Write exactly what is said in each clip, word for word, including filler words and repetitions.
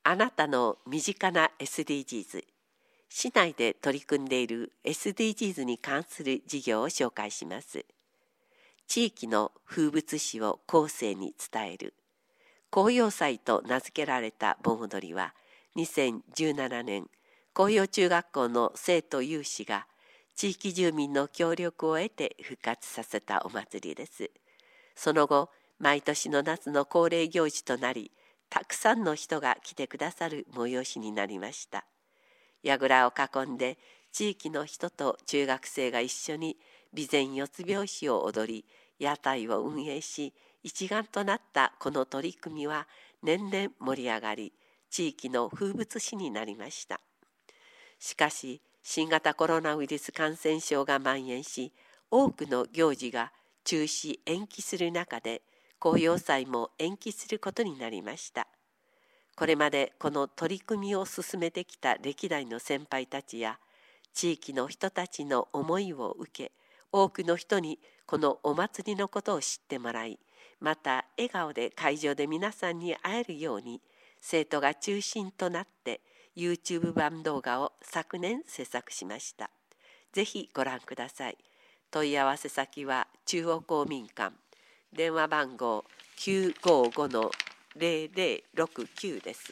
あなたの身近な エスディージーズ、市内で取り組んでいる エスディージーズに関する事業を紹介します。地域の風物詩を後世に伝える紅葉祭と名付けられた盆踊りは、にせんじゅうななねん、紅葉中学校の生徒有志が地域住民の協力を得て復活させたお祭りです。その後、毎年の夏の恒例行事となり、たくさんの人が来てくださる催しになりました。櫓を囲んで地域の人と中学生が一緒に備前四つ拍子を踊り、屋台を運営し、一丸となったこの取り組みは年々盛り上がり、地域の風物詩になりました。しかし、新型コロナウイルス感染症が蔓延し、多くの行事が中止延期する中で、紅葉祭も延期することになりました。これまでこの取り組みを進めてきた歴代の先輩たちや地域の人たちの思いを受け、多くの人にこのお祭りのことを知ってもらい、また笑顔で会場で皆さんに会えるように、生徒が中心となって YouTube 版動画を昨年制作しました。ぜひご覧ください。問い合わせ先は中央公民館、電話番号 きゅうごごのゼロゼロろくきゅう です。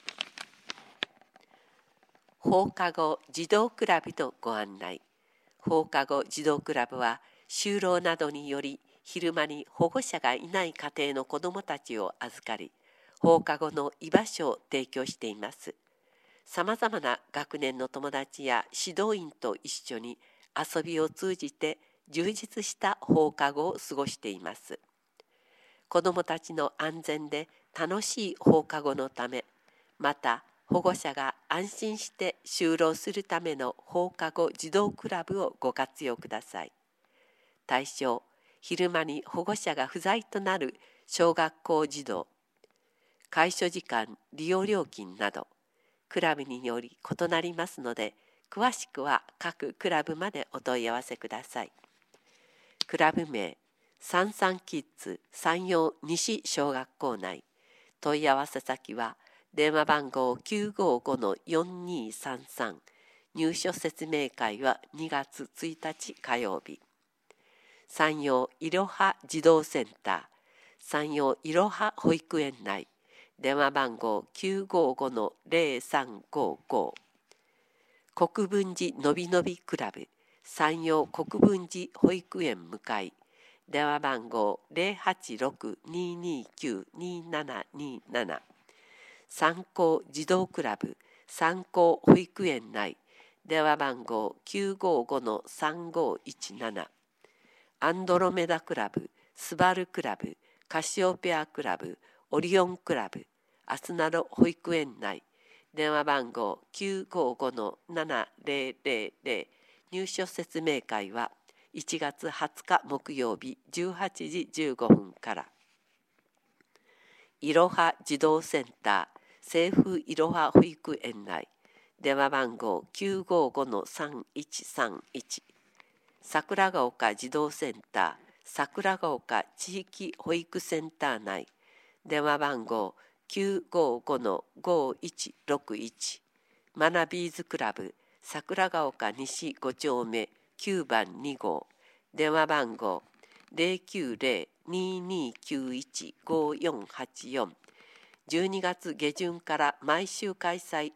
放課後児童クラブのご案内。放課後児童クラブは、就労などにより昼間に保護者がいない家庭の子どもたちを預かり、放課後の居場所を提供しています。さまざまな学年の友達や指導員と一緒に遊びを通じて充実した放課後を過ごしています。子どもたちの安全で楽しい放課後のため、また保護者が安心して就労するための放課後児童クラブをご活用ください。対象、昼間に保護者が不在となる小学校児童、開所時間、利用料金など、クラブにより異なりますので、詳しくは各クラブまでお問い合わせください。クラブ名、三三キッズ山陽西小学校内。問い合わせ先は電話番号 きゅうごごのよんにさんさん。入所説明会はにがつついたち火曜日。山陽いろは児童センター、山陽いろは保育園内。電話番号 きゅうごごのゼロさんごご。国分寺のびのびクラブ、山陽国分寺保育園向かい。電話番号 ゼロはちろくにーにーきゅうにーななにーなな。三高児童クラブ、三高保育園内。電話番号 きゅうごごのさんごいちなな。アンドロメダクラブ、スバルクラブ、カシオペアクラブ、オリオンクラブ、アスナロ保育園内。電話番号 きゅうごごのななゼロゼロゼロ。入所説明会はいちがつはつか木曜日じゅうはちじじゅうごふんから。いろは児童センター、清風いろは保育園内。電話番号 きゅうごごのさんいちさんいち。桜ヶ丘児童センター、桜ヶ丘地域保育センター内。電話番号 きゅうごごのごいちろくいち。マナビーズクラブ、桜ヶ丘西ご丁目きゅうばんに号。電話番号 ゼロきゅうゼロにーにーきゅういちごよんはちよん。じゅうにがつ下旬から毎週開催。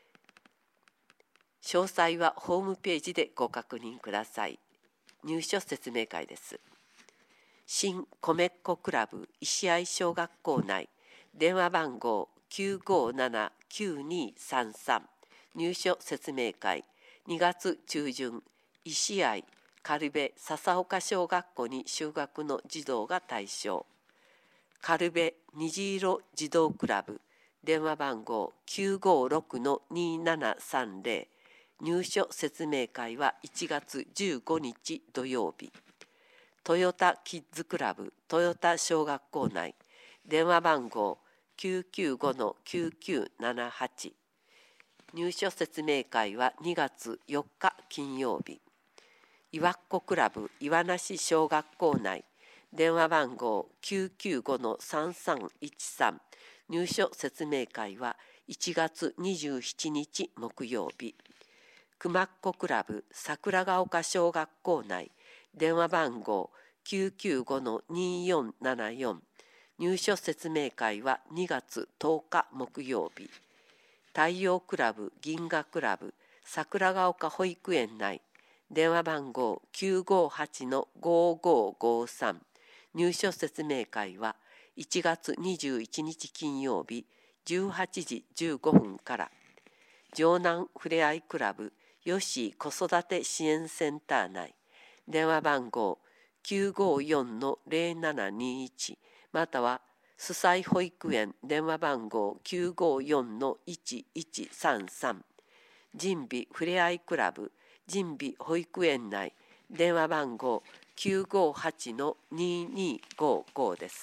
詳細はホームページでご確認ください。入所説明会です。新米っ子クラブ石合小学校内。電話番号 きゅうごななきゅうにさんさん。入所説明会にがつ中旬、石合軽部笹岡小学校に就学の児童が対象。軽部虹色児童クラブ、電話番号 きゅうごろくのにーななさんゼロ。入所説明会はいちがつじゅうごにち土曜日。トヨタキッズクラブ豊田小学校内。電話番号 きゅうきゅうごのきゅうきゅうななはち。入所説明会はにがつよっか金曜日。岩っ子クラブ岩梨小学校内。電話番号 きゅうきゅうごのさんさんいちさん。 入所説明会はいちがつにじゅうしちにち木曜日。熊っ子クラブ桜ヶ丘小学校内電話番号 きゅうきゅうごのにーよんななよん。入所説明会はにがつとおか木曜日。太陽クラブ銀河クラブ桜ヶ丘保育園内電話番号 きゅうごはちのごーごーごーさん。入所説明会はいちがつにじゅういちにち金曜日じゅうはちじじゅうごふんから。城南ふれあいクラブ吉子育て支援センター内電話番号 きゅうごよんのぜろななにいち または須西保育園電話番号 きゅうごよんのいちいちさんさん。神美ふれあいクラブ神美保育園内電話番号 きゅうごはちのにーにーごーごー です。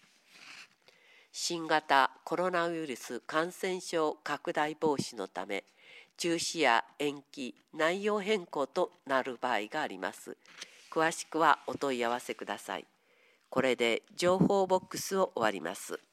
新型コロナウイルス感染症拡大防止のため中止や延期、内容変更となる場合があります。詳しくはお問い合わせください。これで情報ボックスを終わります。